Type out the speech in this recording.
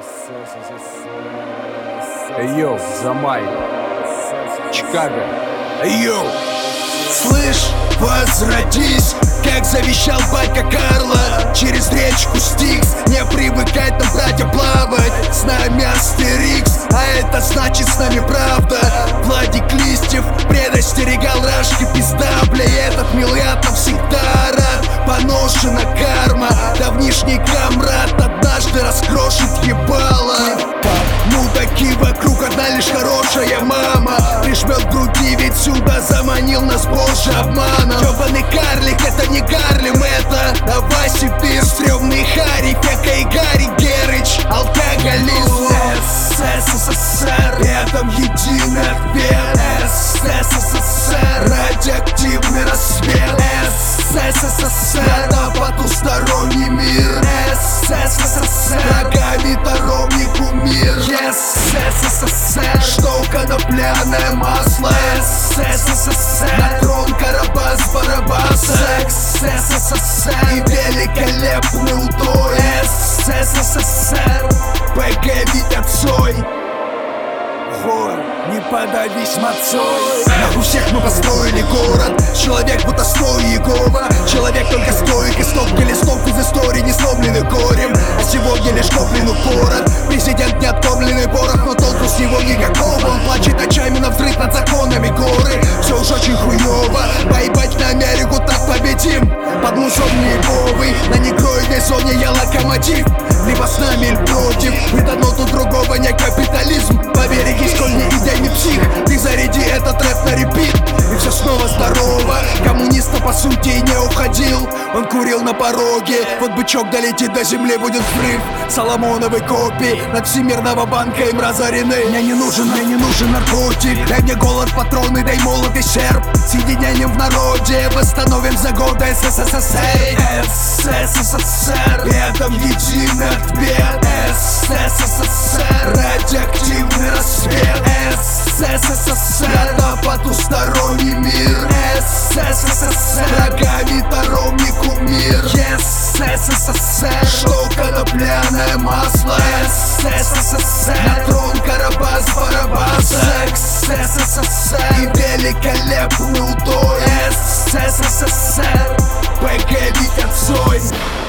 Йоу, Замай, Чикаго. Йоу. Слышь, возвратись, как завещал батька Карло, через речку Стикс. Не привыкать нам, братья, плавать. С нами Астерикс, а это значит с нами правда. Владик Листьев предостерегал Рашки, пизда, бля, этот миллиард навсегда рад. Поношена карма, давнишний комрад однажды раскрошит ебало. Мудаки вокруг, одна лишь хорошая мама прижмет в груди, ведь сюда заманил нас Боже обманом. Ёбаный карлик, это не Гарлем, это давай Сибирь, стрёмный Харри, Фека и Гарри Герыч, алкоголизм. СССР, рядом единый ответ. СССР, радиоактивный рассвет. СССР, это потусторонний мир. СССР, врагами торовник кумир. СССР, что конопляное масло. СССР, на трон Карабас-Барабас. СССР, и великолепный удой. СССР, ПГ Витя Цой. Не подавись мацой. На всех мы построили город. Человек будто стой Егова. Человек только стоит и стопки листов из истории, не сломленный горем. А сегодня лишь коплен упорот. Президент не откормленный порох, но толку с него никакого. Он плачет ночами на взрыв над законами горы. Все уж очень хуёво. Поебать на Америку, так победим. Под мусом Неговый, на негроидной зоне я локомотив. Либо с нами, или против. Ведь одно тут другого не капитализм. Поберегись, коль не идейный псих. Ты заряди этот рэп на репит, и все снова здорово. Коммуниста по сути и не уходил. Он курил на пороге. Вот бычок долетит до земли, будет взрыв. Соломоновой копии над Всемирного банка им разорены. Мне не нужен наркотик. Дай мне голод, патроны, дай молот и серп. Соединением в народе восстановим за годы СССР. СССР, рядом единый ответ. СССР, радиоактивный рассвет. СССР, это потусторонний мир. СССР, врагами торовник кумир. СССР, что конопляное масло. СССР, на трон Карабас-Барабас. СССР, и великолепный удой. СССР, ПГ Витя Цой.